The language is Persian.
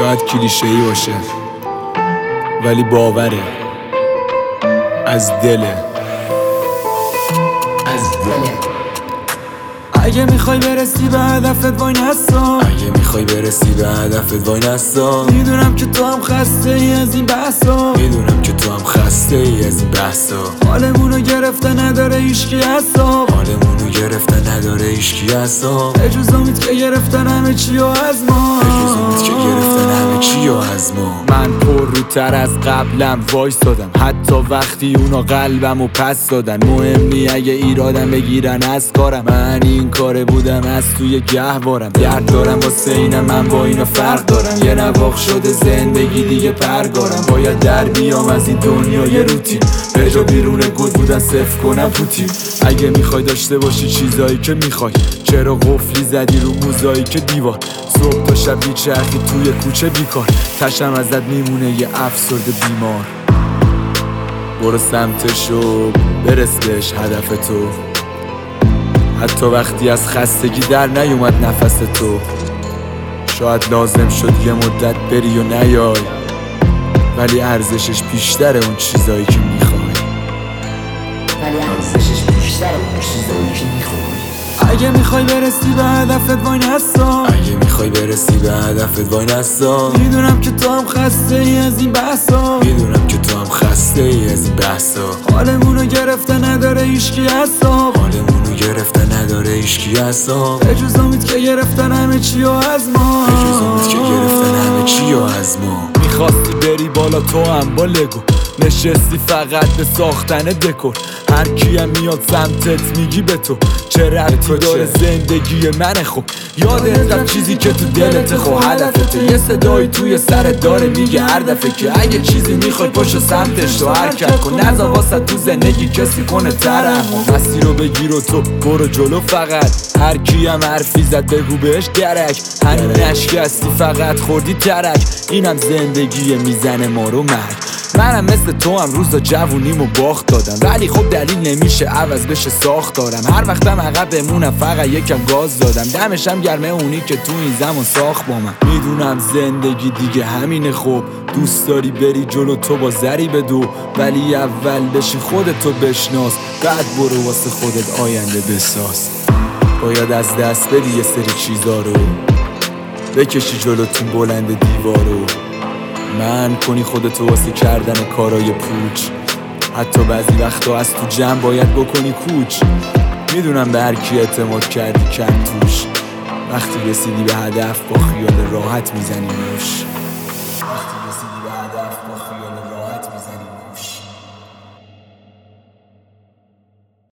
شاید کلیشه‌ای باشه ولی باوره، از دله. اگه میخوای برسی به هدفت وای نسا، اگه میخوای برسی به هدفت وای نسا. میدونم که تو هم خسته ای از این بحثا، میدونم که تو هم خسته ای از این بحثا. حالمونو گرفته نداره هیچکی حساب، حالمونو گرفته نداره هیچکی حساب. بجز امید که گرفتن همه چی و از ما، بجز امید که گرفتن همه چی و از ما. من پر روتر از قبلم وایستادم، حتی وقتی اونا قلبمو پس دادن. مهم نی اگه ایرادم بگیرن از کارم، من این کاره بودم از توی گهوارم. درد دارم واسه اینم، من با اینا فرق دارم. یه نواخ شده زندگی دیگه پرگارم. باید در بیام از این دنیای روتین، به جا بیرون گود بودن صفر کنم پوتین. اگه میخوای داشته باشی چیزایی که میخوای، چرا قفلی زدی رو موزاییک دیوار؟ صبح تا شب میچرخی توی کوچه بیکار، تشم ازت میمونه یه افسرده بیمار. برو سمتشو برس بهش هدف تو، حتی وقتی از خستگی در نیومد نفس تو. شاید لازم شد یه مدت بری و نیای، ولی ارزشش بیشتره اون چیزایی که میخوای. اگه میخوای برسی به هدفت وای نسا، اگه میخوای برسی به هدفت وای نسا. میدونم که تو هم خسته ای از این بحثا، میدونم که تو هم خسته ای از این بحثا. حالمونو گرفته نداره هیچکی حساب، حالمونو گرفته نداره هیچکی حساب. بجز امید که گرفتن همه چی و از ما، بجز امید که گرفتن همه چی و از ما. میخواستی بری بالا تو هم با لگو، نشستی فقط به ساختن دکور. هر کیم میاد سمتت میگی به تو، چه ربطی داره زندگی منه؟ خب یادت رفت چیزی که تو دلت خب هدفته. یه صدایی توی سرت داره میگه هر دفعه که اگه چیزی میخوای پاشو سمتش تو حرکت کن. نذار واسه تو زندگی کسی کنه طرف، مسیر رو بگیر و تو برو جلو فقط. هر کیم حرفی زد بگو بهش درک، همین نشکستی فقط خوردی ترک. اینم زندگی میزنه ما رو مرگ. منم مثل تو هم روزا جوونیمو باخت دادم، ولی خب دلیل نمیشه عوض بشه ساخت دارم. هر وقتم عقب بمونم فقط یکم گاز دادم، دمشم گرمه اونی که تو این زمان ساخت با من. میدونم زندگی دیگه همینه، خب دوست داری بری جلو تو با زری بدو، ولی اول بشی خودتو بشناس، بعد برو واسه خودت آینده بساز. باید از دست بدی یه سری چیزا رو، بکشی جلوتون بلند دیوارو. من کنی خودتو واسه کردن کارای پوچ، حتی بعضی وقتا از تو جمع باید بکنی کوچ. میدونم به هر کی اعتماد کردی کم توش، وقتی رسیدی به هدف با خیال راحت میزنی نوش. وقتی رسیدی به هدف با